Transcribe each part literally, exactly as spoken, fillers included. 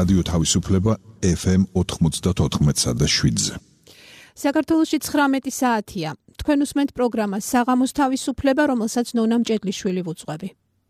რადიო თავისუფლება ეფ ემ ოთხმოცდაოთხ და შვიდზე. საქართველოში ცხრამეტი საათია. თქვენ უსმენთ პროგრამას საღამოს თავისუფლება, რომელსაც ნონა მჭედლიშვილი ვუძღვები.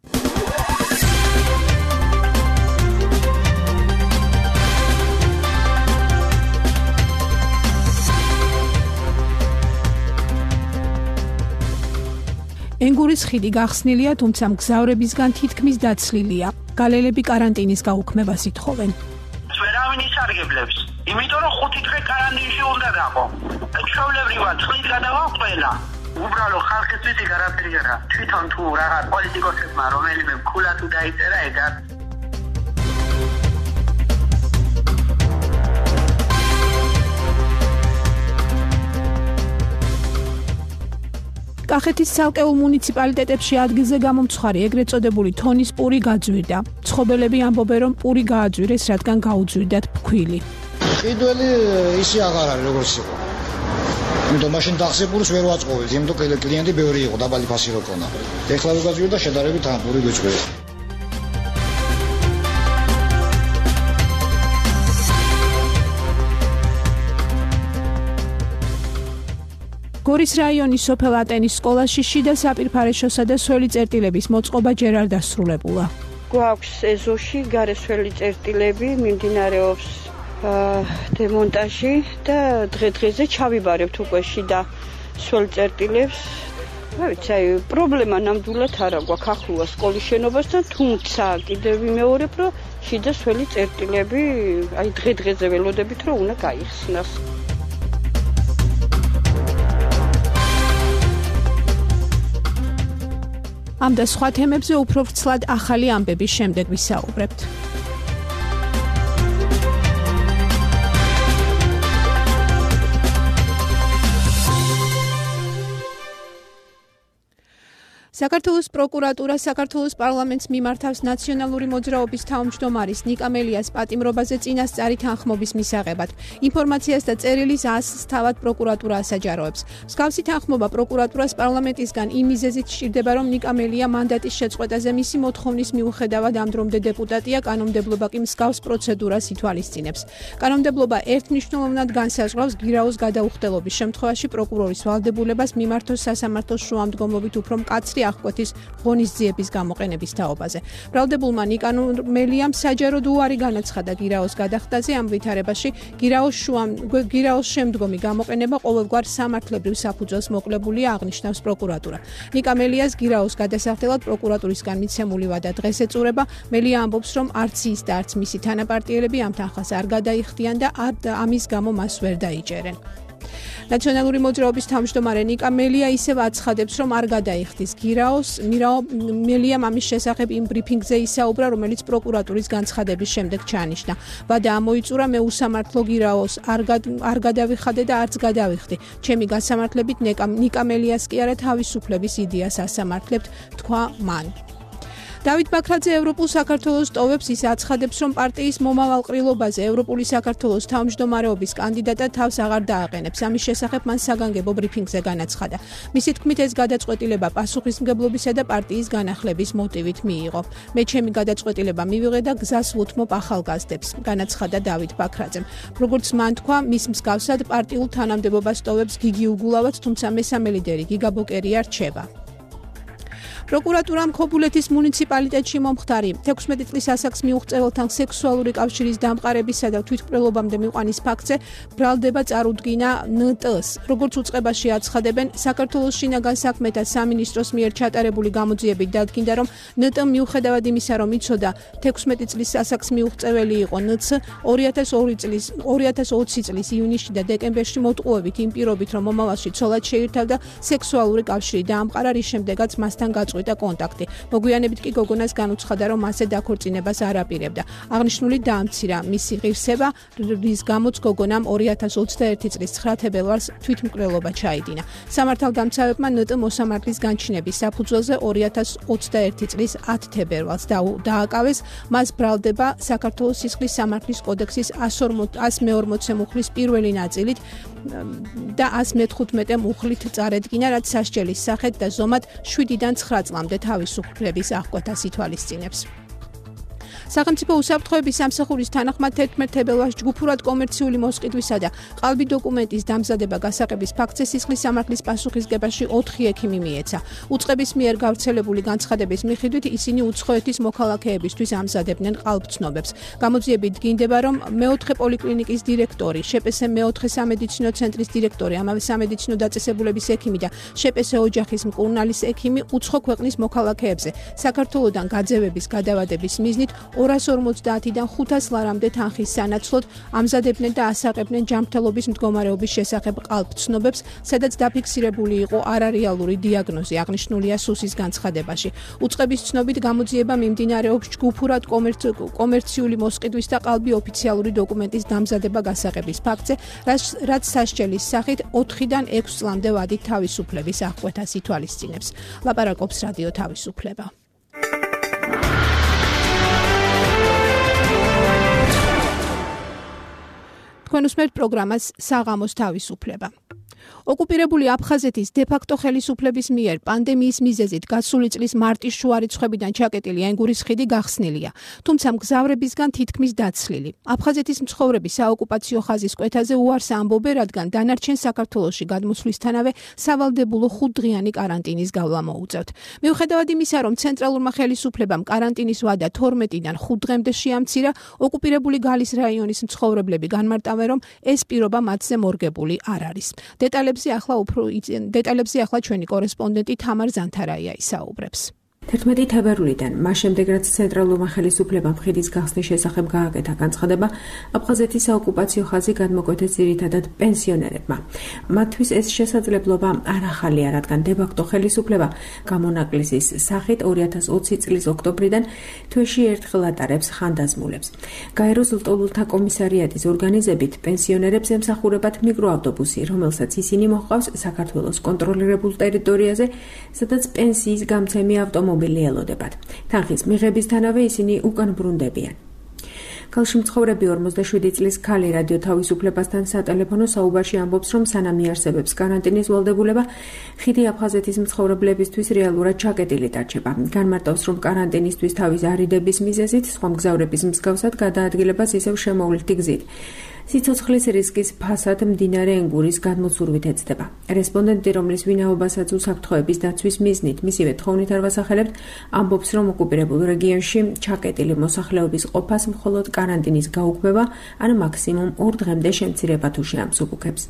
ენგურის ხიდი გახსნილია, თუმცა მგზავრებისგან თითქმის დაცლილია. გალელები კარანტინის გაუქმებას ითხოვენ. ვერავინ ისარგებლებს, იმიტომ რომ ხუთი დღე კარანტინში უნდა გაყო. ჩვეულებრივად წყლით გადავა ყველა. უბრალოდ ხალხისთვის იქ არაფერი არა. თვითონ თუ რაღაც პოლიტიკოსებმა რომელიმე მკულა თუ დაიწერა ეგა. კახეთის ცალკეულ მუნიციპალიტეტებში ადგილზე გამომცხარი ეგრეთ წოდებული თონის პური გაძვირდა. მცხოვრებლები ამბობენ, რომ პური გააძვირეს, რადგან გაუძვირდათ ფქვილი. ყიდველი ისე აღარ არის, როგორც იყო. იმიტომ მაშინ დახსებულს ვერ ვაწყობთ, იმიტომ კლიენტი ბევრი იყო, დაბალი ფასი რო ქონა. ეხლა რო გაძვირდა, შედარებით ამ პური გვეჭვია. გორის რაიონის სოფელ ატენის სკოლაში შიდა საპირფარეშოსა და სველი წერტილების მოწყობა ჯერ არ დასრულებულა. გვაქვს ეზოში გარესველი წერტილები, მიმდინარეობს დემონტაჟი და დღე-დღეზე ჩავიბარებთ უკვე შიდა სველ წერტილებს. რა ვიცი, აი პრობლემა ნამდვილად არა გვაქვს ახლოა სკოლის შენობასთან, თუმცა კიდევ ვიმეორებ, რომ შიდა სველი წერტილები აი დღე-დღეზე ველოდებით, რომ უნდა გაიხსნას. ამ და სხვა თემებზე უფრო ვრცლად ახალი ამბების შემდეგ ვისაუბრებთ. საქართველოს პროკურატურა საქართველოს პარლამენტს მიმართავს ნაციონალური მოძრაობის თავმჯდომარის ნიკა მელიას პატიმრობაზე წინასწარი თანხმობის მისაღებად. ინფორმაციას და წერილის ასლს თავად პროკურატურა ასაჯაროებს. მსგავსი თანხმობა პროკურატურას პარლამენტისგან იმ მიზეზით სჭირდება, რომ ნიკა მელია მანდატის შეწყვეტაზე მისი მოთხოვნის მიუხედავად ამ დრომდე დეპუტატია, კანონმდებლობა კი მსგავს პროცედურას ითვალისწინებს. კანონმდებლობა ერთმნიშვნელოვნად განსაზღვრავს გირაოს გადაუხდელობის შემთხვევაში პროკურორის ვალდებულებას მიმართოს სასამართლოს შუამდგომლობით უფრო მკაცრი აღკვეთის ღონისძიების გამოყენების თაობაზე. ბრალდებულმა ნიკა მელიამ საჯაროდ უარი განაცხადა გირაოს გადახდაზე. ამ ვითარებაში გირაოს შუამ გირაოს შემდგომი გამოყენება ყოველგვარ სამართლებრივ საფუძველს მოკლებულია, აღნიშნავს პროკურატურა. ნიკა მელიას გირაოს გადასახდელად პროკურატურისგან მიცემული ვადა დღეს ეწურება. მელია ამბობს, რომ არც ის და არც მისი თანაპარტიელები ამ თანხას არ გადაიხდიან და ამის გამო მას ვერ დაიჭერენ. ნაციონალური მოძრაობის თავმჯდომარე ნიკა მელია ისევ აცხადებს, რომ არ გადაიხდის გირაოს. მელიამ ამის შესახებ იმ ბრიფინგზე ისაუბრა, რომელიც პროკურატურის განცხადების შემდეგ ჩაანიშნა. ვადა ამოიწურა, მე უსამართლო გირაოს არ გადავიხადე და არც გადავიხდი. ჩემი გასამართლებით ნიკა მელიას კი არა თავისუფლების იდეას ასამართლებთ, თქვა მან. დავით ბაქრაძე ევროპულ საქართველოს ტოვებს. ის აცხადებს, რომ პარტიის მომავალ ყრილობაზე ევროპული საქართველოს თავმჯდომარეობის კანდიდატად თავს აღარ დააყენებს. ამის შესახებ მან საგანგებო ბრიფინგზე განაცხადა. მისი თქმით, ეს გადაწყვეტილება პასუხისმგებლობისა და პარტიის განახლების მოტივით მიიღო. მე ჩემი გადაწყვეტილება მივიღე და გზას ვუთმობ ახალგაზრდებს, განაცხადა დავით ბაქრაძემ. როგორც მან თქვა, მის მსგავსად პარტიულ თანამდებობას ტოვებს გიგი უგულავაც, თუმცა მესამე ლიდერი გიგა ბოკერია რჩება. პროკურატურამ ქობულეთის მუნიციპალიტეტში მომხდარი თექვსმეტი წლის ასაკს მიუღწეველთან სექსუალური კავშირის დამყარებისა და თვითმკვლელობამდე მიყვანის ფაქტზე ბრალდება წარუდგინა ენ ტე ს. როგორც უწყებაში აცხადებენ, საქართველოს შინაგან საქმეთა სამინისტროს მიერ ჩატარებული გამოძიებით დადგინდა, რომ ენ ტე მიუხედავად იმისა, რომ იცოდა თექვსმეტი წლის ასაკს მიუღწეველი იყო ენ ცე, ორი ათას ოცი წლის ივნისში და დეკემბერში მოტყუებით იმ პირობით, რომ მომავალში ცოლად შეირთავდა სექსუალური კავშირი დაამყარა, რის შემდეგაც მასთან გაწყვიტა კონტაქტი. მოგვიანებით კი გოგონას განუცხადა, რომ მასზე დაქორწინებას არ აპირებდა. აღნიშნული დაამცირა მისი ღირსება, რის გამოც გოგონამ ორი ათას ოცდაერთი წლის ცხრა თებერვალს თვითმკვლელობა ჩაიდინა. სამართალდამცავებმა ენ ტე მოსამართლის განჩინების საფუძველზე ორი ათას ოცდაერთი წლის ათი თებერვალს დააკავეს. მას ბრალდება საქართველოს სისხლის სამართლის კოდექსის ას მეორმოცე მუხლის პირველი ნაწილით და ას მეთხუთმეტე მუხლით წარედგინა, რაც სასჯელის სახით და ზომად შვიდიდან ცხრა წლამდე თავისუფლების აღკვეთას ითვალისწინებს. სახელმწიფო უსაფრთხოების სამსახურის თანახმად თერთმეტ თებერვალს ჯგუფურად კომერციული მოსყიდვისა და ყალბი დოკუმენტის დამზადება გასაღების ფაქტზე სისხლის სამართლის პასუხისგებაში ოთხი ექიმი მიეცა. უწყების მიერ გავრცელებული განცხადების მიხედვით ისინი უცხოეთის მოქალაქეებისთვის ამზადებდნენ ყალბცნობებს. გამოძიებით დგინდება, რომ მეოთხე პოლიკლინიკის დირექტორი, შეპესე მეოთხე სამედიცინო ცენტრის დირექტორი, ამავე სამედიცინო დაწესებულების ექიმი და შეპესე ოჯახის მკურნალის ექიმი უცხო ქვეყნის მოქალაქეებზე საქართველოდან გაძევების გადავადების მიზნით ორას ორმოცდაათიდან ხუთას ლარამდე თანხის სანაცვლოდ ამზადებდნენ და ასაღებდნენ ჯანმრთელობის მდგომარეობის შესახებ ყალბცნობებს, სადაც დაფიქსირებული იყო არარეალური დიაგნოზი, აღნიშნულია სუსის განცხადებაში. უწყების ცნობით გამოძიება მიმდინარეობს ჯგუფურად კომერციული მოსყიდვის და ყალბი ოფიციალური დოკუმენტის დამზადება გასაღების ფაქტზე, რაც სასჯელის სახით ოთხიდან ექვს წლამდე ვადით თავისუფლების აღკვეთას ითვალისწინებს. ლაპარაკობს რადიო თავისუფლება. თქვენ უსმენთ პროგრამას საღამოს თავისუფლება. ოკუპირებული აფხაზეთის დე-ფაქტო ხელისუფლების მიერ პანდემიის მიზეზით გასული წლის მარტის შუა რიცხვებიდან ჩაკეტილი ენგურის ხიდი გახსნილია, თუმცა მგზავრებისგან თითქმის დაცლილი. აფხაზეთის მცხოვრები საოკუპაციო ხაზის კვეთაზე უარს ამბობენ, რადგან დანარჩენ საქართველოში გადმოსვლისთანავე სავალდებულო ხუთდღიანი კარანტინის გავლა მოუწევთ. მიუხედავად იმისა, რომ ცენტრალურმა ხელისუფლებამ კარანტინის ვადა თორმეტიდან ხუთ დღემდე შეამცირა, ოკუპირებული გალის რაიონის მცხოვრებლები განმარტავენ, რომ ეს პირობა მათზე მორგებული არ არის. დეტალებზე ახლა უფრო დეტალებზე ახლა ჩვენი კორესპონდენტი თამარ ზანთარაია ისაუბრებს. თერთმეტი თებერვლიდან, მას შემდეგ რაც ცენტრალურმა ხელისუფლებამ ხიდის გახსნის შესახებ გააკეთა განცხადება, აფხაზეთის საოკუპაციო ხაზი გადმოკვეთეს ძირითადად პენსიონერებმა. მათთვის ეს შესაძლებლობა არ ახალია, რადგან დე-ფაქტო ხელისუფლება გამონაკლისის სახით ორი ათას ოცი წლის ოქტომბრიდან თვეში ერთხელ ატარებს ხანდაზმულებს. გაეროს ლტოლვილთა კომისარიატის ორგანიზებით პენსიონერებს ემსახურებათ მიკროავტობუსი, რომელსაც ისინი მოჰყავს საქართველოს კონტროლირებულ ტერიტორიაზე, სადაც პენსიის გამცემი ავტომობილი ელოდებათ. თანხის მიღებისთანავე ისინი უკან ბრუნდებიან. ქალში მცხოვრები ორმოცდაშვიდი წლის ქალი რადიო თავისუფლებასთან სატელეფონო საუბარში ამბობს, რომ სანამ იარსებებს კარანტინის ვალდებულება, ხიდი აფხაზეთის მცხოვრებლებისთვის რეალურად ჩაკეტილი დარჩება. განმარტავს, რომ კარანტინისთვის თავის არიდების მიზეზით სხვა მგზავრების მსგავსად გადაადგილებას ისევ შემოვლითი გზით. სიცოცხლის რისკის ფასად მდინარე ენგურის გადმოცურვით ეცდება. რესპონდენტი, რომლის ვინაობასაც უსაფრთხოების დაცვის მიზნით მისივე თხოვნით არ ვასახელებთ, ამბობს, რომ ოკუპირებულ რეგიონში ჩაკეტილი მოსახლეობის ყოფას მხოლოდ კარანტინის გაუქმება ან მაქსიმუმ ორ დღემდე შემცირება თუ შეამსუბუქებს.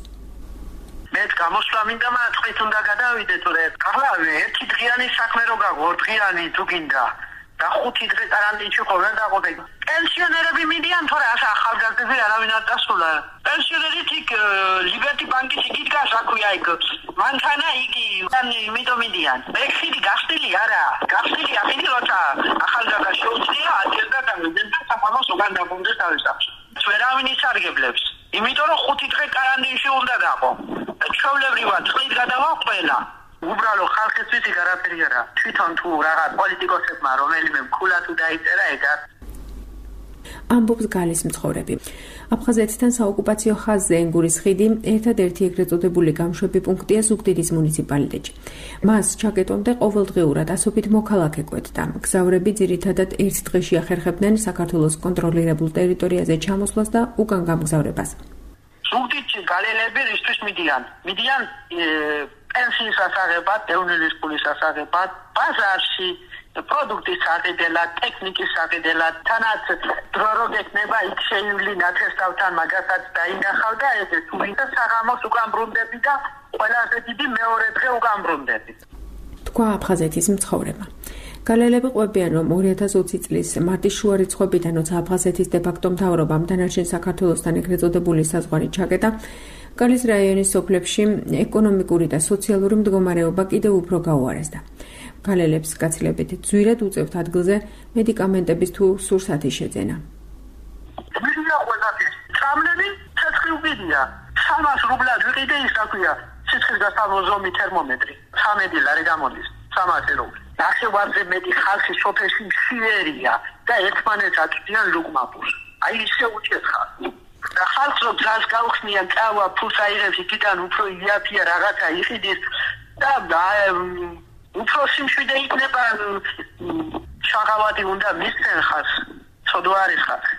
მე გამოსვლა მინდა, მაგრამ თქვენ უნდა გადავიდეთ, თორე ახლა ერთი დღიანი საქმე რო გაგვო, ორ დღიანი თუ გინდა და ხუთი დღე კარანტინში ხო ვერ დაყოდეს. პენსიონერები მიდიან, თორე ახლა ახალგაზრდები არავინ არ დასულა. პენსიონერით იქ ლიბერტი ბანკის იქით გასაქვია იქ. მანქანა იგი, იმიტომ მიდიან. მე ხიდი გახსნილი არა, გახსნილი ახლა როცა ახალგაზრდა შეუძლია აჯერდა და მიდიან საფამოს უკან დაბრუნდეს თავისაფრ. ვერავინ ისარგებლებს, იმიტომ რომ ხუთი დღე კარანტინში უნდა დაყო. ჩვეულებრივად წყლით გადავა ყველა. უბრალო ხალხისთვის იქ არაფერი არა. თვითონ თუ რაღაც პოლიტიკოსებმა რომელიმე მქულა თუ დაიწერა ეგა. ამბობს გალის მცხოვრები. აფხაზეთთან საოკუპაციო ხაზზე ენგურის ხიდი ერთადერთი ეგრეთ წოდებული გამშვები პუნქტია ზუგდიდის მუნიციპალიტეტში. მას ჩაკეტვამდე ყოველდღიურად ასობით მოქალაქე კვეთდა. მგზავრები ძირითადად ერთ დღეში ახერხებდნენ საქართველოს კონტროლირებულ ტერიტორიაზე ჩამოსვლას და უკან გამგზავრებას. ზუგდიდში გალელები რისთვის მიდიან? მიდიან პენსიის ასაღებად, დევნილის ფულის ასაღებად, ბაზარში პროდუქტის აღედელად, ტექნიკის აღედელად, თანაც დრო რო გექნება იქ შეივლინა თესავთან მაგასაც დაინახავ და ეს თუ ვინდა საღამოს უკან ბრუნდები და ყველაზე დიდი მეორე დღე უკან ბრუნდები. თქვა აფხაზეთის მცხოვრებმა. გალელები ყვებიან, რომ ორი ათას ოცი წლის მარტის შუა რიცხვებიდან, როცა აფხაზეთის დე-ფაქტო მთავრობამ დანარჩენ საქართველოსთან ეგრეთ წოდებული საზღვარი ჩაკეტა, გალის რაიონის სოფლებში ეკონომიკური და სოციალური მდგომარეობა კიდევ უფრო გაუარესდა. გალელებს გაცილებით ძვირად უწევთ ადგილზე მედიკამენტების თუ სურსათის შეძენა. მიდია ყველაფერი. წამლები ცეცხლი უკიდია. სამას რუბლად ვიყიდე ის აქვია. ცეცხლის გასავლოზომი თერმომეტრი. სამედი ლარი გამოდის. სამასი რუბლი. ნახევარზე მეტი ხალხი სოფელში მშიერია და ერთმანეთს აწვდიან ლუკმაპურს. აი ისე უჭერხა. და ხალხს რო ძას გაუხსნიან წავა ფულს აიღებს იქიდან უფრო იაფია რაღაცა იყიდის და უფრო სიმშვიდე იქნება შაღავადი უნდა მისცენ ხალხს ცოდვა არის ხალხი.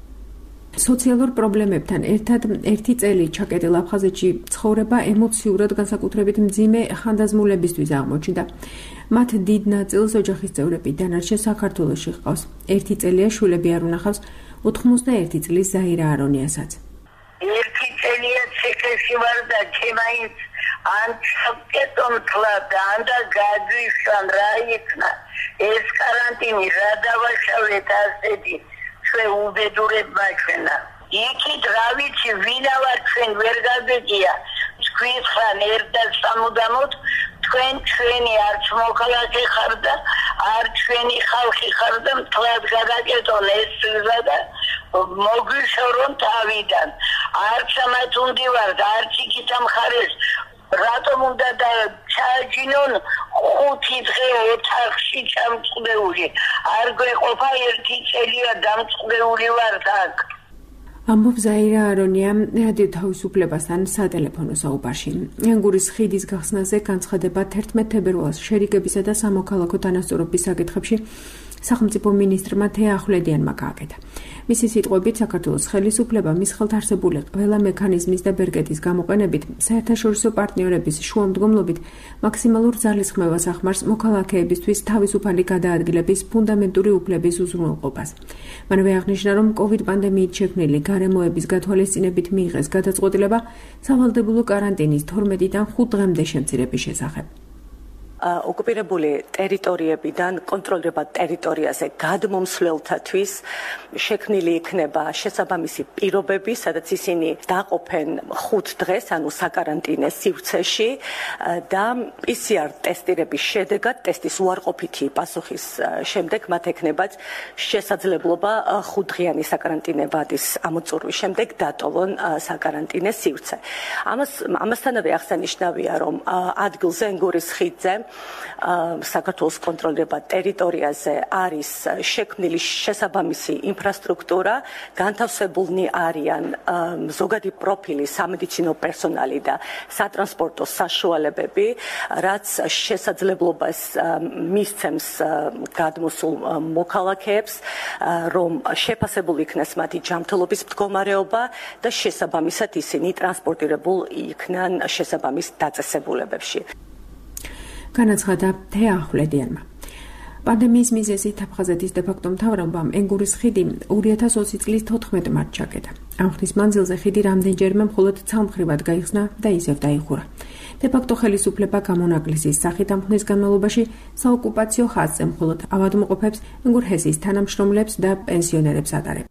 სოციალურ პრობლემებთან ერთად ერთი წელი ჩაკეტილ აფხაზეთში ცხოვრება ემოციურად განსაკუთრებით მძიმე ხანდაზმულებისთვის აღმოჩნდა. მათ დიდ ნაწილს ოჯახის წევრები დანარჩენ საქართველოში ჰყავს. ერთი წელია შვილები არ უნახავს ოთხმოცდაერთი წლის ზაირა არონიასაც. ერთი წელია ციხეში ვარ და ჩემაინც ან ჩავკეტონ თლად ან და გაგვიშვან რა იქნა ეს კარანტინი რა დავაშავეთ ასეთი ჩვენ უბედურებმა ჩვენა იქით რა ვიცი ვინა ვარ ჩვენ ვერ გაგეგია თქვის ხან ერთად სამუდამოდ თქვენ ჩვენი არც მოქალაქე ხარ და არ ჩვენი ხალხი ხარ და მთლად გადაკეტონ ეს სიზა და მოგვიშორონ თავიდან არც ამათ უნდი ვარ და არც იქით ამხარეს რატომ უნდა და ჩააჯინონ ხუთი დღე ოთახში ჩამწყდეული არ გვეყოფა ერთი წელია დამწყდეული ვარ აქ ამბობს ზაირა არონია რადიო თავისუფლებასთან სატელეფონო საუბარში. ენგურის ხიდის გახსნაზე განცხადება თერთმეტ თებერვალს შერიგებისა და სამოქალაქო დანასწორობის საკითხებში სახელმწიფო მინისტრმა თეა ახვლედიანმა გააკეთა. მისი სიტყვებით საქართველოს ხელისუფლება მის ხელთ არსებული ყველა მექანიზმის და ბერკეტის გამოყენებით საერთაშორისო პარტნიორების შუამდგომლობით მაქსიმალურ ძალისხმევას ახმარს მოქალაქეებისთვის თავისუფალი გადაადგილების ფუნდამენტური უფლების უზრუნველყოფას. მანვე აღნიშნა, რომ კოვიდ პანდემიით შექმნილი გარემოების გათვალისწინებით მიიღეს გადაწყვეტილება სავალდებულო კარანტინის თორმეტიდან ხუთ დღემდე შემცირების შესახებ. ოკუპირებული ტერიტორიებიდან კონტროლირებად ტერიტორიაზე გადმომსვლელთათვის შექმნილი იქნება შესაბამისი პირობები, სადაც ისინი დაყოფენ ხუთ დღეს, ანუ საკარანტინე სივრცეში და პი სი არ ტესტირების შედეგად, ტესტის უარყოფითი პასუხის შემდეგ მათ ექნებათ შესაძლებლობა ხუთდღიანი საკარანტინე ვადის ამოწურვის შემდეგ დატოვონ საკარანტინე სივრცე. ამას ამასთანავე აღსანიშნავია, რომ ადგილზე ენგურის ხიდზე საქართველოს კონტროლირებად ტერიტორიაზე არის შექმნილი შესაბამისი ინფრასტრუქტურა, განთავსებულნი არიან ზოგადი პროფილის სამედიცინო პერსონალი და სატრანსპორტო საშუალებები, რაც შესაძლებლობას მისცემს გადმოსულ მოქალაქეებს, რომ შეფასებული იქნას მათი ჯანმრთელობის მდგომარეობა და შესაბამისად ისინი ტრანსპორტირებულ იქნან შესაბამის დაწესებულებებში. განაცხადა თეა ახვლედიანმა. პანდემიის მიზეზით აფხაზეთის დე-ფაქტო მთავრობამ ენგურის ხიდი ორი ათას ოცი წლის თოთხმეტ მარტს ჩაკეტა. ამ ხნის მანძილზე ხიდი რამდენჯერმე მხოლოდ ცალმხრივად გაიხსნა და ისევ დაიხურა. დე-ფაქტო ხელისუფლება გამონაკლისის სახით ამ ხნის განმავლობაში საოკუპაციო ხაზზე მხოლოდ ავადმყოფებს, ენგურ-ჰესის თანამშრომლებს და პენსიონერებს ატარებს.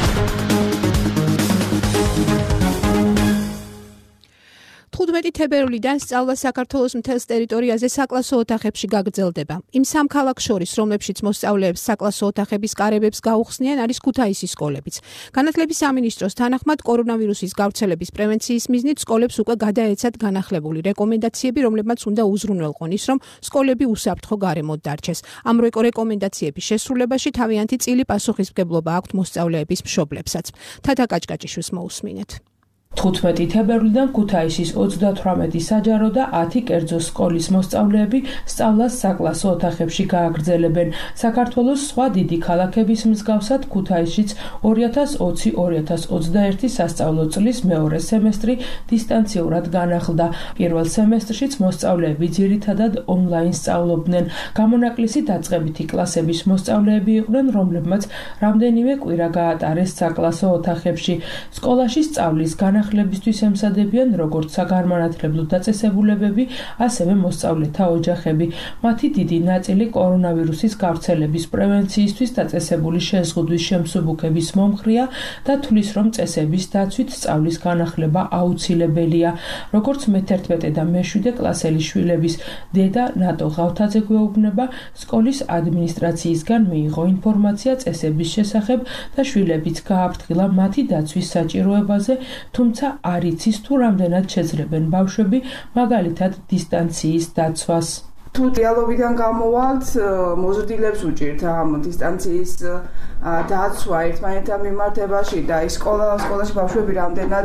თხუთმეტი თებერვლიდან სწავლა საქართველოს მთელს ტერიტორიაზე საკლასო ოთახებში გაგრძელდება. იმ სამ ქალაქს შორის, რომლებშიც მოსწავლეებს საკლასო ოთახების კარებებს გაუხსნიან, არის ქუთაისის სკოლებიც. განათლების სამინისტროს თანახმად, კორონავირუსის გავრცელების პრევენციის მიზნით სკოლებს უკვე გადაეცათ განახლებული რეკომენდაციები, რომლებმაც უნდა უზრუნველყონ ის, რომ სკოლები უსაფრთხო გარემოდ დარჩეს. ამ რეკომენდაციების შესრულებაში თავიანთი წილი პასუხისმგებლობა აქვთ მოსწავლეების მშობლებსაც. თათა კაჭკაჭიშვილს მოусმინეთ. თხუთმეტი თებერვლიდან ქუთაისის ოცდათვრამეტი საჯარო და ათი კერძო სკოლის მოსწავლეები სწავლას საკლასო ოთახებში გააგრძელებენ. საქართველოს სხვა დიდი ქალაქების მსგავსად ქუთაისშიც ორი ათას ოცი ორი ათას ოცდაერთი სასწავლო წლის მეორე სემესტრი დისტანციურად განახლდა. პირველ სემესტრშიც მოსწავლეები ძირითადად ონლაინ სწავლობდნენ. გამონაკლისი დაწყებითი კლასების მოსწავლეები იყვნენ, რომლებმაც რამდენიმე კვირა გაატარეს საკლასო ოთახებში. სკოლაში სწავლის განახლება განახლებისთვის ემსადებიან როგორც საგანმანათლებლო დაწესებულებები, ასევე მოსწავლეთა ოჯახები. მათი დიდი ნაწილი კორონავირუსის გავრცელების პრევენციისთვის დაწესებული შეზღუდვის შემსუბუქების მომხრეა და თვლის, რომ წესების დაცვით სწავლის განახლება აუცილებელია. როგორც მეთერთმეტე და მეშვიდე კლასელი შვილების დედა ნატო ღავთაძე გვეუბნება, სკოლის ადმინისტრაციისგან მიიღო ინფორმაცია წესების შესახებ და შვილებიც გააფრთხილა მათი დაცვის საჭიროებაზე, თუმცა არ იცის თუ რამდენად შეძლებენ ბავშვები მაგალითად დისტანციის დაცვას. თუ რეალობიდან გამოვალთ, მოზრდილებს უჭირთ ამ დისტანციის დაცვა ერთმანეთთან მიმართებაში და ის სკოლა სკოლაში ბავშვები რამდენად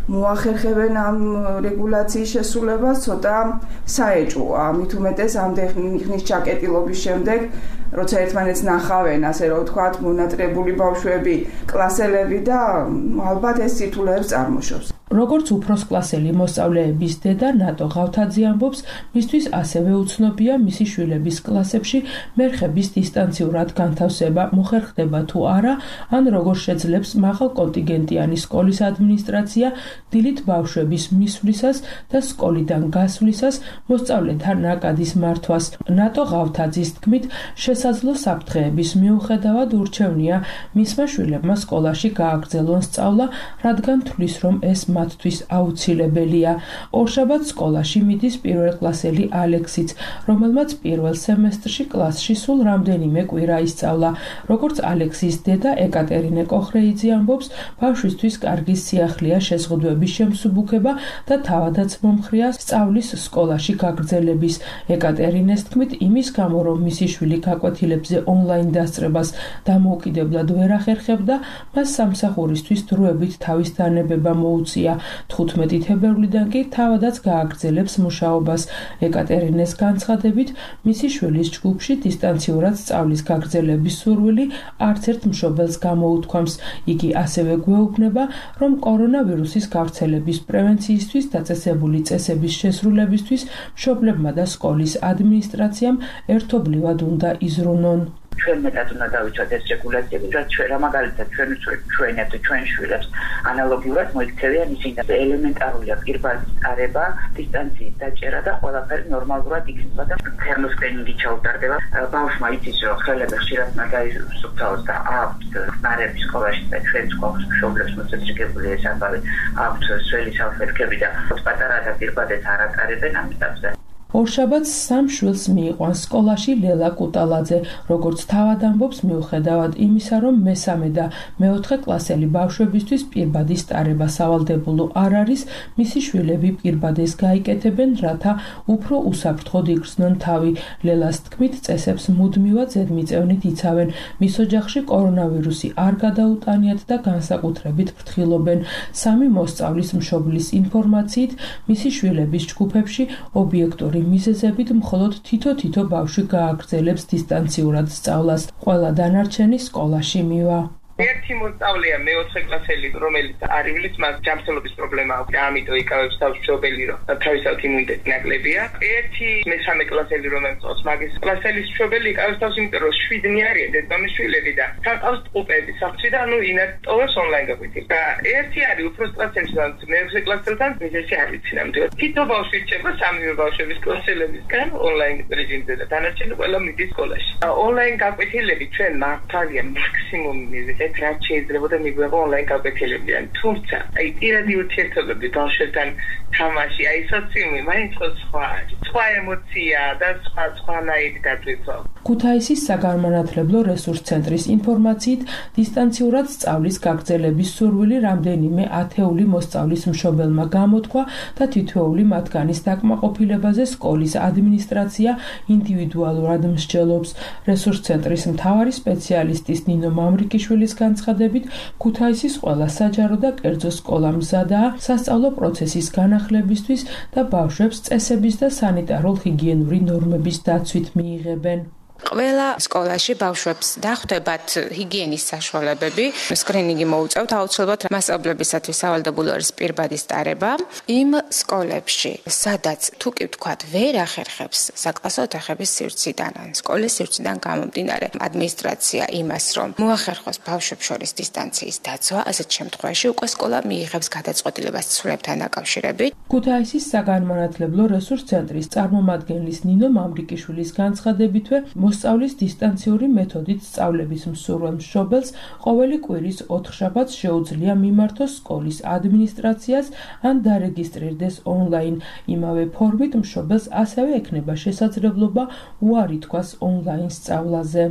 მოახერხებენ ამ რეგულაციის შესრულებას, ცოტა საეჭვოა. ამით უმეტეს ამდენი ხნის ჩაკეტილობის შემდეგ, როცა ერთმანეთს ნახავენ, ასე რომ ვთქვათ, მონატრებული ბავშვები, კლასელები და ალბათ ეს სირთულეებს წარმოშობს. როგორც უფროსკლასელი მოსწავლეების დედა ნატო ღავთაძე ამბობს, მისთვის ასევე უცნობია მისი შვილების კლასებში მერხების დისტანციურად განთავსება მოხერხდება თუ არა, ან როგორ შეძლებს მაღალ კონტინგენტიანი სკოლის ადმინისტრაცია დილით ბავშვების მისვლისას და სკოლიდან გასვლისას მოსწავლეთა ნაკადის მართვას. ნატო ღავთაძის თქმით, შესაძლო საფრთხეების მიუხედავად ურჩევნია მისმა შვილებმა სკოლაში გააგრძელონ სწავლა, რადგან თვლის, რომ ეს მათთვის აუცილებელია. ორშაბათს სკოლაში მიდის პირველკლასელი ალექსიც, რომელმაც პირველ სემესტრში კლასში სულ რამდენიმე კვირა ისწავლა. როგორც ალექსის დედა ეკატერინე კოხრეიძე ამბობს, ბავშვისთვის კარგი სიახლეა შეზღუდვების შემსუბუქება და თავადაც მომხრია სწავლის სკოლაში გაგრძელების. ეკატერინეს თქმით, იმის გამო, რომ მისი შვილი გაკვეთილებზე ონლაინ დასწრებას დამოუკიდებლად ვერ ახერხებდა, მას სამსახურისთვის დროებით თავის დანებება მოუწია. თხუთმეტი თებერვლიდან კი თავადაც გააგრძელებს მუშაობას. ეკატერინეს განცხადებით, მისი შვილის ჯგუფში დისტანციურად სწავლის გაგრძელების სურვილი არც ერთ მშობელს გამოუთქვამს. იგი ასევე გვეუბნება, რომ კორონავირუსის გავრცელების პრევენციისთვის დაწესებული წესების შესრულებისთვის მშობლებმა და სკოლის ადმინისტრაციამ ერთობლივად უნდა იზრუნონ. ჩვენ მეტად უნდა დავიცვათ ეს რეგულაციები, რაც ჩვენ რა მაგალითად ჩვენ ჩვენებს და ჩვენ შვილებს ანალოგიურად მოიქცევიან ისინი ელემენტარულია პირბადის წარება, დისტანციის დაჭერა და ყველაფერი ნორმალურად იქნება და თერმოსკრინინგი ჩაუტარდება. ბავშვმა იცის, რომ ხელები ხშირად უნდა გაისუფთავოს და აქვთ ნარები სკოლაში და ჩვენ სკოლის მშობლებს მოწესრიგებული ეს ამბავი აქვთ სველი საფრთხები და პატარა და პირბადეს არ ატარებენ ამ ეტაპზე. ორშაბათს სამ შვილს მიიყვანს სკოლაში ლელა კუტალაძე, როგორც თავად ამბობს, მიუხედავად იმისა, რომ მესამე და მეოთხე კლასელი ბავშვებისთვის პირბადის ტარება სავალდებულო არ არის, მისი შვილები პირბადეს გაიკეთებენ, რათა უფრო უსაფრთხოდ იგრძნონ თავი. ლელას თქმით, წესებს მუდმივად ზედმიწევნით იცავენ, მის ოჯახში კორონავირუსი არ გადაუტანიათ და განსაკუთრებით ფრთხილობენ. სამი მოსწავლის მშობლის ინფორმაციით, მისი შვილების ჯგუფებში ობიექტური მიზეზებით მხოლოდ თითო-თითო ბავშვი გააგრძელებს დისტანციურად სწავლას. ყველა დანარჩენი სკოლაში მივა. ერთი მოსწავლეა მეოთხე კლასელი, რომელიც არ ივლის, მას ჯანმრთელობის პრობლემა აქვს და ამიტომ იკავებს თავს მშობელი, რომ თავისთავად იმუნიტეტი ნაკლებია. ერთი მესამე კლასელი, რომელიც ყავს მაგის კლასელის მშობელი, იკავებს თავს, იმიტომ რომ შვიდნი არიან დედამის შვილები და თან ყავს ტყუპები სახლში და ნუ ინატოვებს ონლაინ გაკვეთილს. და ერთი არის უფროს კლასელს, მეექვსე კლასელთან მიზეზი არ ვიცი ნამდვილად. თითო ბავშვი რჩება სამივე ბავშვების კლასელებისგან ონლაინ რეჟიმზე და დანარჩენი ყველა მიდის სკოლაში. ონლაინ გაკვეთილები ჩვენ მართალია მაქსიმუმი მიზეზი რაც შეიძლება და მიგვეღო ონლაინ გაკვეთილებიდან. თუმცა, აი პირადი ურთიერთობები ბავშვებთან თამაში, აი სოციუმი, მაინც სხვა, სხვა ემოცია და სხვა სხვანაირი დატვირთვა. ქუთაისის საგანმანათლებლო რესურს ცენტრის ინფორმაციით, დისტანციურად სწავლის გაგრძელების სურვილი რამდენიმე ათეული მოსწავლის მშობელმა გამოთქვა და თითოეული მათგანის დაკმაყოფილებაზე სკოლის ადმინისტრაცია ინდივიდუალურად მსჯელობს. რესურს ცენტრის მთავარი სპეციალისტის ნინო მამრიკიშვილის განცხადებით, ქუთაისის ყველა საჯარო და კერძო სკოლა მზადაა სასწავლო პროცესის განახლებისთვის და ბავშვებს წესების და სანიტარულ-ჰიგიენური ნორმების დაცვით მიიღებენ. ყველა სკოლაში ბავშვებს დახვდებათ ჰიგიენის საშუალებები, სკრინინგი მოუწევთ, აუცილებლად მასწავლებლებისათვის სავალდებულო არის პირბადის ტარება. იმ სკოლებში, სადაც თუ კი ვთქვათ, ვერ ახერხებს საკლასო ოთახების სივრციდან, ან სკოლის სივრციდან გამომდინარე, ადმინისტრაცია იმას, რომ მოახერხოს ბავშვებს შორის დისტანციის დაცვა, ასეთ შემთხვევაში უკვე სკოლა მიიღებს გადაწყვეტილებას ცვლილებთან დაკავშირებით. ქუთაისის საგანმანათლებლო რესურს ცენტრის წარმომადგენლის ნინო მამრიკიშვილის განცხადებითვე, მოსწავლის დისტანციური მეთოდით სწავლების მსურველ მშობელს ყოველი კვირის ოთხშაბათს შეუძლია მიმართოს სკოლის ადმინისტრაციას ან დარეგისტრირდეს ონლაინ. იმავე ფორმით მშობელს ასევე ექნება შესაძლებლობა უარი თქვას ონლაინ სწავლაზე.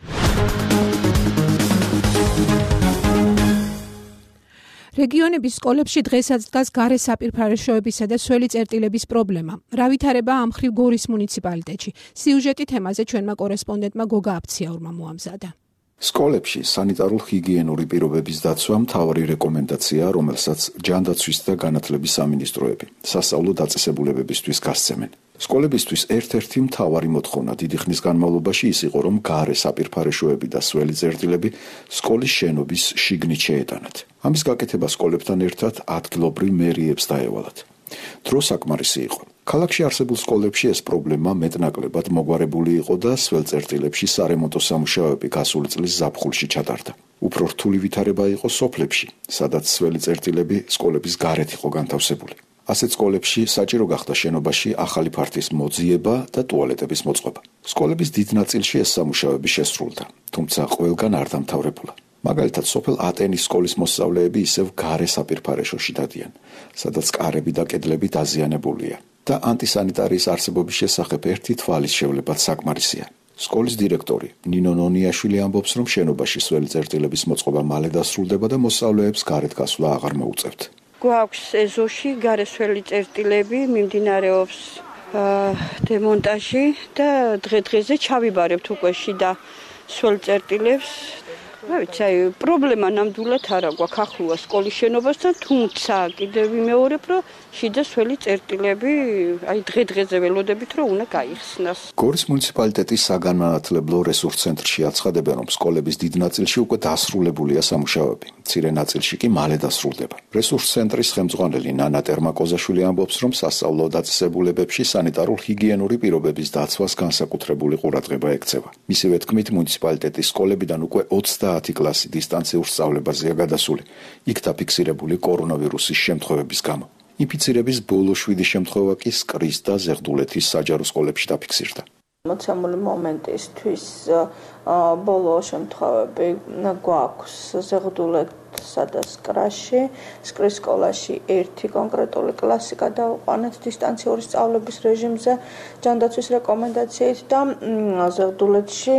რეგიონების სკოლებში დღესაც დგას გარე საპირფარეშოებისა და სველი წერტილების პრობლემა. რა ვითარება ამ ხრივ გორის მუნიციპალიტეტში? სიუჟეტი თემაზე ჩვენმა კორესპონდენტმა გოგა აფციაურმა მოამზადა. სკოლებში სანიტარულ ჰიგიენური პირობების დაცვა მთავარი რეკომენდაციაა, რომელსაც ჯანდაცვის და განათლების სამინისტროები სასწავლო დაწესებულებებისთვის გასცემენ. სკოლებისთვის ერთ-ერთი მთავარი მოთხოვნა დიდი ხნის განმავლობაში ის იყო, რომ გარე საპირფარეშოები და სველი წერტილები სკოლის შენობის შიგნით შეეტანათ. ამის გაკეთება სკოლებთან ერთად ადგილობრივ მერიებს დაევალათ. დრო საკმარისი იყო. ქალაქში არსებულ სკოლებში ეს პრობლემა მეტნაკლებად მოგვარებული იყო და სველ წერტილებში სარემონტო სამუშაოები გასული წლის ზაფხულში ჩატარდა. უფრო რთული ვითარება იყო სოფლებში, სადაც სველი წერტილები სკოლების გარეთ იყო განთავსებული. ასეთ სკოლებში საჭირო გახდა შენობაში ახალი ფართის მოძიება და ტუალეტების მოწყობა. სკოლების დიდ ნაწილში ეს სამუშაოები შესრულდა, თუმცა ყველგან არ დამთავრებულა. მაგალითად, სოფელ ატენის სკოლის მოსწავლეები ისევ გარე საპირფარეშოში დადიან, სადაც კარები და კედლები დაზიანებულია და ანტისანიტარიის არსებობის შესახებ ერთი თვალის შევლებაც საკმარისია. სკოლის დირექტორი ნინო ნონიაშვილი ამბობს, რომ შენობაში სველი წერტილების მოწყობა მალე დასრულდება და მოსწავლეებს გარეთ გასვლა აღარ მოუწევთ. გვაქვს ეზოში გარესველი წერტილები, მიმდინარეობს დემონტაჟი და დღე-დღეზე ჩავიბარებთ უკვე შიდა სველ წერტილებს. რა ვიცი, აი პრობლემა ნამდვილად არ აქვს ახლოა სკოლის შენობასთან, თუმცა კიდევ ვიმეორებ, რომ შიდა სველი წერტილები აი დღე-დღეზე ველოდებით, რომ უნდა გაიხსნას. გორის მუნიციპალიტეტის საგანმანათლებლო რესურს ცენტრში აცხადებენ, რომ სკოლების დიდ ნაწილში უკვე დასრულებულია სამუშაოები, მცირე ნაწილში კი მალე დასრულდება. რესურს ცენტრის ხელმძღვანელი ნანა ტერმაკოზაშვილი ამბობს, რომ სასწავლო დაწესებულებებში სანიტარულ ჰიგიენური პირობების დაცვას განსაკუთრებული ყურადღება ექცევა. მისივე თქმით, მუნიციპალიტეტის სკოლებიდან უკვე ოცდაათი კლასი დისტანციურ სწავლებაზეა გადასული, იქ დაფიქსირებული კორონავირუსის შემთხვევების გამო. ინფიცირების ბოლო შვიდი შემთხვევა კი სკრის და ზეღდულეთის საჯარო სკოლებში დაფიქსირდა. მოცემული მომენტისთვის ბოლო შემთხვევები გვაქვს ზეღდულეთსა და სკრაში. სკრის სკოლაში ერთი კონკრეტული კლასი გადავყვანეთ დისტანციური სწავლების რეჟიმზე ჯანდაცვის რეკომენდაციით და ზეღდულეთში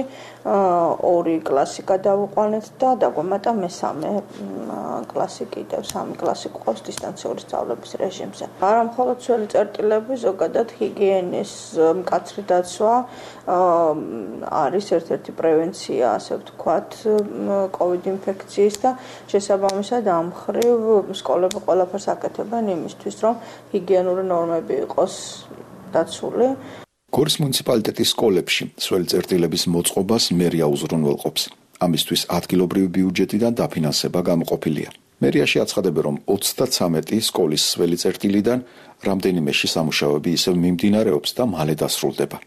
ორი კლასი გადავყვანეთ და დაგვემატა მესამე კლასი კიდევ სამი კლასი ყავს დისტანციური სწავლების რეჟიმზე. არა მხოლოდ სველი წერტილები, ზოგადად ჰიგიენის მკაცრი დაცვა არის ერთ-ერთი პრევენცია, ასე ვთქვათ, კოვიდ ინფექციის და შესაბამისად ამ მხრივ სკოლები ყველაფერს აკეთებენ იმისთვის, რომ ჰიგიენური ნორმები იყოს დაცული. გორის მუნიციპალიტეტის სკოლებში სველი წერტილების მოწყობას მერია უზრუნველყოფს. ამისთვის ადგილობრივი ბიუჯეტიდან დაფინანსება გამოყოფილია. მერიაში აცხადებენ, რომ ოცდაცამეტი სკოლის სველი წერტილიდან რამდენიმეში სამუშაოები ისევ მიმდინარეობს და მალე დასრულდება.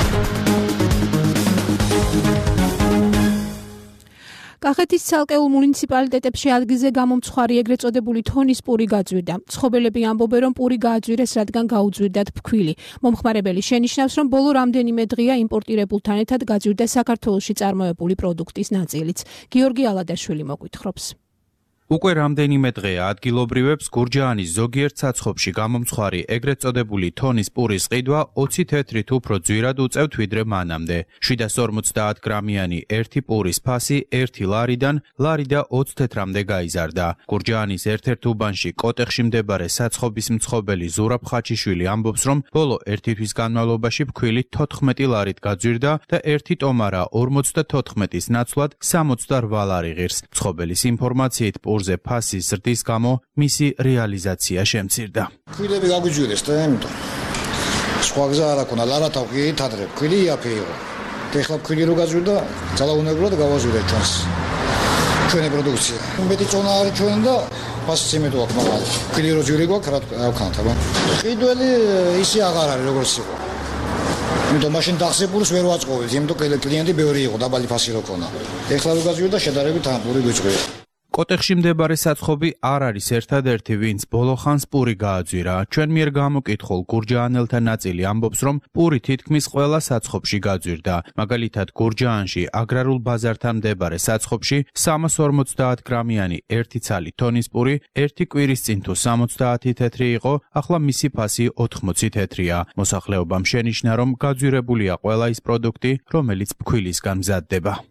კახეთის ცალკეულ მუნიციპალიტეტებში ადგილზე გამომცხვარი ეგრეთ წოდებული თონის პური გაძვირდა. მცხოვრებლები ამბობენ, რომ პური გააძვირეს, რადგან გაუძვირდათ ფქვილი. მომხმარებელი შენიშნავს, რომ ბოლო რამდენიმე დღეა იმპორტირებულთან ერთად გაძვირდა საქართველოში წარმოებული პროდუქტის ნაწილიც. გიორგი ალადაშვილი მოგვითხრობს. უკვე რამდენიმე დღეა ადგილობრივებს გურჯაანის ზოგიერთ საცხობში გამომცხვარი ეგრეთ წოდებული თონის პურის ყიდვა ოცი თეთრით უფრო ძვირად უწევთ ვიდრე მანამდე. შვიდას ორმოცდაათ გრამიანი ერთი პურის ფასი ერთი ლარიდან ლარი და ოცი თეთრამდე გაიზარდა. გურჯაანის ერთ-ერთ უბანში კოტეხში მდებარე საცხობის მცხოველი ზურაბ ხაჩიშვილი ამბობს, რომ ბოლო ერთი თვის განმავლობაში ფქვილი თოთხმეტი ლარით გაძვირდა და ერთი ტომარა ორმოცდათოთხმეტის ნაცვლად სამოცდარვა ლარი ღირს. მცხოველის ინფორმაციით პურზე ფასის ზრდის გამო მისი რეალიზაცია შემცირდა. ფქვილები გაგვიძვირეს და ამიტომ სხვა გზა არ აქვს, ლარათავ კი თადრებ, ფქვილი იაფი იყო. ეხლა ფქვილი რო გაძვირდა, ძალაუნებურად გავაზვირე ჩვენს ჩვენი პროდუქცია. მეტი წონა არის ჩვენ და ფასიც იმედო აქვს, მაგრამ ფქვილი რო ძვირი გვაქვს, რა ვქნათ, აბა. ყიდველი ისე აღარ არის როგორც იყო. იმიტომ მაშინ დახსებულს ვერ ვაწყობთ, იმიტომ კლიენტი ბევრი იყო, დაბალი ფასი რო ქონა. ეხლა რო გაძვირდა, შედარებით ამ პური გვიჭრია. კოტეხში მდებარე საცხობი არ არის ერთადერთი, ვინც ბოლო ხანს პური გააძვირა. ჩვენ მიერ გამოკითხულ გურჯაანელთა ნაწილი ამბობს, რომ პური თითქმის ყველა საცხობში გაძვირდა. მაგალითად, გურჯაანში აგრარულ ბაზართან მდებარე საცხობში სამას ორმოცდაათ გრამიანი ერთი ცალი თონის პური ერთი კვირის წინ თუ სამოცდაათი თეთრი იყო, ახლა მისი ფასი ოთხმოცი თეთრია. მოსახლეობამ შენიშნა, რომ გაძვირებულია ყველა ის პროდუქტი, რომელიც ფქვილისგან მზადდება.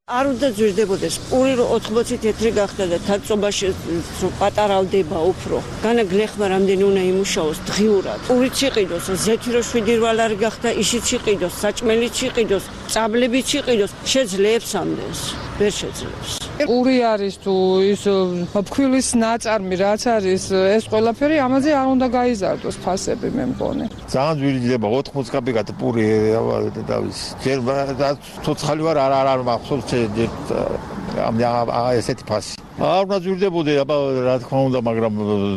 არ უნდა ძვირდებოდეს პური ოთხმოცი თეთრი გახდა და თაცობაში პატარავდება უფრო. განა გლეხმა რამდენი უნდა იმუშაოს დღიურად. პურიც იყიდოს, ზეთი რო შვიდი რვალ არ გახდა, ისიც იყიდოს, საჭმელიც იყიდოს, წაბლებიც იყიდოს, შეძლებს ამდენს. ვერ შეძლებს. პური არის თუ ის ფქვილის ნაწარმი რაც არის, ეს ყველაფერი ამაზე არ უნდა გაიზარდოს ფასები მე მგონი. ძალიან ძვირიდება ოთხმოცი კაპიკად პური დავის. ჯერ ცოცხალი ვარ არ არ მახსოვს ამ ესეთი ფასი. არ უნდა ძვირდებოდი, აბა რა თქმა უნდა, მაგრამ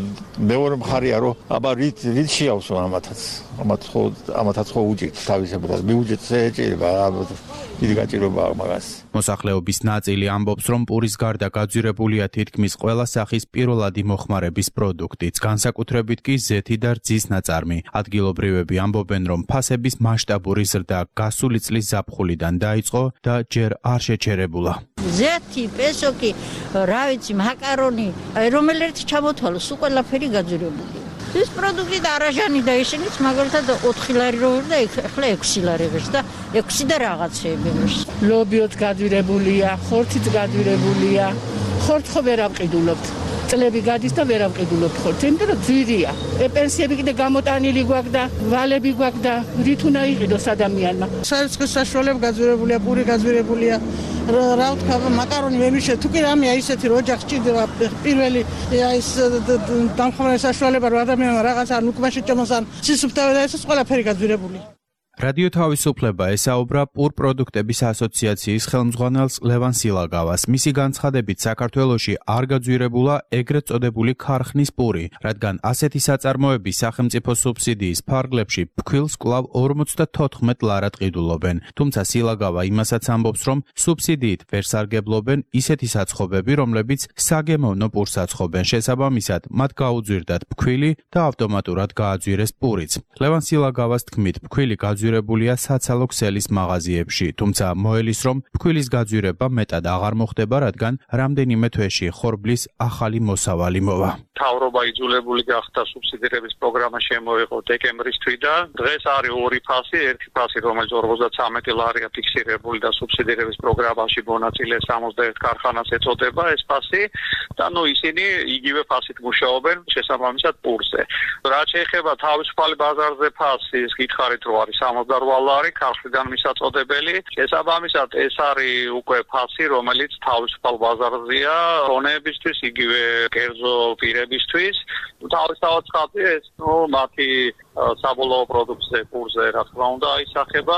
მეორე მხარეა რომ აბა რით რით შეავსო ამათაც. ამათ ხო ამათაც ხო უჭირთ თავისებურად. მიუჭირთ ეჭირება დიდი გაჭირვება მაგას. მოსახლეობის ნაწილი ამბობს, რომ პურის გარდა გაძვირებულია თითქმის ყველა სახის პირველადი მოხმარების პროდუქტიც, განსაკუთრებით კი ზეთი და რძის ნაწარმი. ადგილობრივები ამბობენ, რომ ფასების მასშტაბური ზრდა გასული წლის ზაფხულიდან დაიწყო და ჯერ არ შეჩერებულა. ზეთი, პესოკი, რა ვიცი, მაკარონი, რომელიც ჩამოთვალოს, ყველაფერი გაძვირებულია. ეს პროდუქტი და არაჟანი და ისინიც მაგალითად ოთხი ლარი რო და ახლა ექვსი ლარი ღირს და ექვსი და რაღაცეები ღირს. ლობიოთ გაძვირებულია, ხორციც გაძვირებულია. ხორც ხო ვერ ამყიდულობთ. წლები გადის და ვერ ამყიდულობთ ხორცს, იმიტომ რომ ძვირია. პენსიები კიდე გამოტანილი გვაქვს და ვალები გვაქვს და რით უნდა იყიდოს ადამიანმა. საერცხო საშუალება გაძვირებულია, პური გაძვირებულია. რა ვთქვა, მაკარონი ვემიშე, თუ კი რამეა ისეთი რომ ოჯახს ჭირდება პირველი ეს დამხმარე საშუალება რომ ადამიანმა რაღაც არ უკმაში ჭამოს ან სისუფთავე და ეს ყველაფერი გაძვირებულია. რადიო თავისუფლება ესაუბრა პურ პროდუქტების ასოციაციის ხელმძღვანელს ლევან სილაგავას. მისი განცხადებით, საქართველოში არ გაძვირებულა ეგრეთ წოდებული ქარხნის პური, რადგან ასეთი საწარმოები სახელმწიფო სუბსიდიის ფარგლებში ფქვილს კვლავ ორმოცდათოთხმეტ ლარად ყიდულობენ. თუმცა სილაგავა იმასაც ამბობს, რომ სუბსიდიით ვერ სარგებლობენ ისეთი საცხობები, რომლებიც საგემოვნო პურს აცხობენ. შესაბამისად, მათ გაუძვირდათ ფქვილი და ავტომატურად გააძვირეს პურიც. ლევან სილაგავას თქმით, ფქვილი გაძვირებულია საცალო ქსელის მაღაზიებში, თუმცა მოელის, რომ ფქვილის გაძვირება მეტად აღარ მოხდება, რადგან რამდენიმე თვეში ხორბლის ახალი მოსავალი მოვა. მთავრობა იძულებული გახდა სუბსიდირების პროგრამა შემოიღო დეკემბრის თვიდან. დღეს არის ორი ფასი, ერთი ფასი, რომელიც ორმოცდათვრამეტი ლარია ფიქსირებული და სუბსიდირების პროგრამაში მონაწილე სამოცდაერთ ქარხანას ეწოდება ეს ფასი და ნუ ისინი იგივე ფასით მუშაობენ შესაბამისად პურზე. რაც შეეხება თავისუფალი ბაზარზე ფასის, გითხარით რომ არის სამოცდარვა ლარი ქარხნიდან მისაწოდებელი. შესაბამისად ეს არის უკვე ფასი, რომელიც თავისუფალ ბაზარზეა ხონეებისთვის, იგივე კერძო პირებისთვის. თავისთავად ხალხი ეს ნუ მათი საბოლოო პროდუქტზე პურზე რა თქმა უნდა აისახება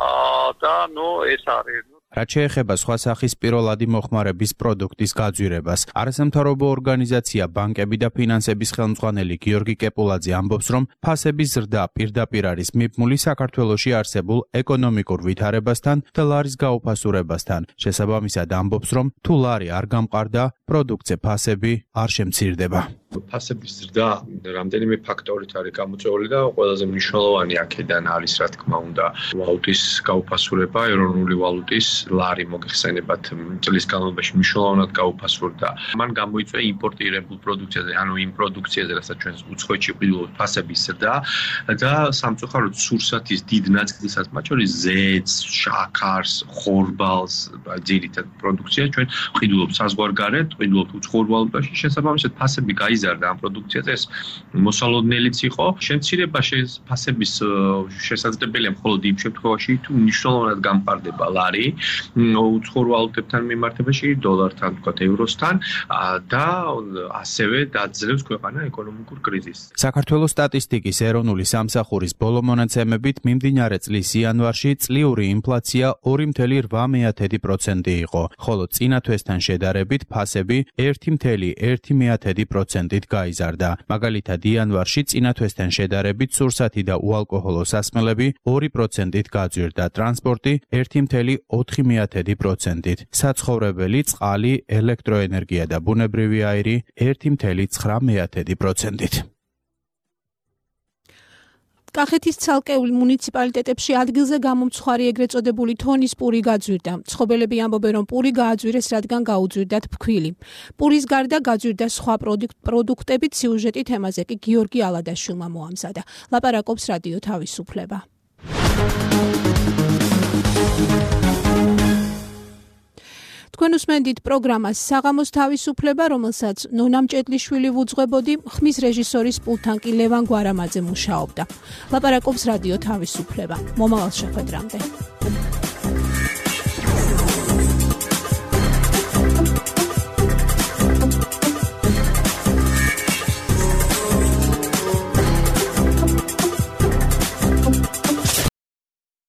და ნუ ეს არის რაც შეეხება სხვა სახის პირველადი მოხმარების პროდუქტის გაძვირებას, არასამთავრობო ორგანიზაცია ბანკები და ფინანსების ხელმძღვანელი გიორგი კეპულაძე ამბობს, რომ ფასების ზრდა პირდაპირ არის მიბმული საქართველოში არსებულ ეკონომიკურ ვითარებასთან და ლარის გაუფასურებასთან. შესაბამისად ამბობს, რომ თუ ლარი არ გამყარდა, პროდუქტზე ფასები არ შემცირდება. ფასების ზრდა რამდენიმე ფაქტორით არის გამოწვეული და ყველაზე მნიშვნელოვანი აქედან არის რა თქმა უნდა ვალუტის გაუფასურება, ეროვნული ვალუტის ლარი მოგეხსენებათ წლის განმავლობაში მნიშვნელოვნად გაუფასურდა. მან გამოიწვია იმპორტირებულ პროდუქციაზე, ანუ იმ პროდუქციაზე, რასაც ჩვენ უცხოეთში ვყიდულობთ ფასების ზრდა და სამწუხაროდ სურსათის დიდ ნაწილსაც, მათ შორის ზეთს, შაქარს, ხორბალს, ძირითად პროდუქციას ჩვენ ვყიდულობთ საზღვარგარეთ, ვყიდულობთ უცხოურ ვალუტაში, შესაბამისად ფასები გაიზარდა ამ პროდუქციაზე, ეს მოსალოდნელიც იყო. შემცირება ფასების შესაძლებელია მხოლოდ იმ შემთხვევაში, თუ მნიშვნელოვნად გამყარდება ლარი უცხოურ ვალუტებთან მიმართებაში, დოლართან, თქვათ, ევროსთან და ასევე დაძლევს ქვეყანა ეკონომიკურ კრიზისს. საქართველოს სტატისტიკის ეროვნული სამსახურის ბოლო მონაცემებით მიმდინარე წლის იანვარში წლიური ინფლაცია ორი ფاصლე რვა პროცენტი იყო, ხოლო წინა თვესთან შედარებით ფასები ერთი ფاصლე ერთი პროცენტით გაიზარდა. მაგალითად, იანვარში წინა თვესთან შედარებით სურსათი და უალკოჰოლო სასმელები ორი პროცენტით გაძვირდა, ტრანსპორტი ერთი ფاصლე ოთხი პროცენტით, საცხოვრებელი, წყალი, ელექტროენერგია და ბუნებრივი აირი ერთი ფاصლე ცხრა პროცენტით. კახეთის ცალკეულ მუნიციპალიტეტებში ადგილზე გამომცხვარი ეგრეთ წოდებული თონის პური გაძვირდა. მცხოვრებლები ამბობენ, რომ პური გააძვირეს, რადგან გაუძვირდათ ფქვილი. პურის გარდა გაძვირდა სხვა პროდუქტებით. სიუჟეტი თემაზე კი გიორგი ალადაშვილმა მოამზადა. ლაპარაკობს რადიო თავისუფლება. თქვენ უსმენთ პროგრამას საღამოს თავისუფლება, რომელსაც ნონა მჭედლიშვილი ვუძღვებოდი, ხმის რეჟისორის პულტთან კი ლევან გვარამაძე მუშაობდა. ლაპარაკობს რადიო თავისუფლება. მომავალ შეხვედრამდე.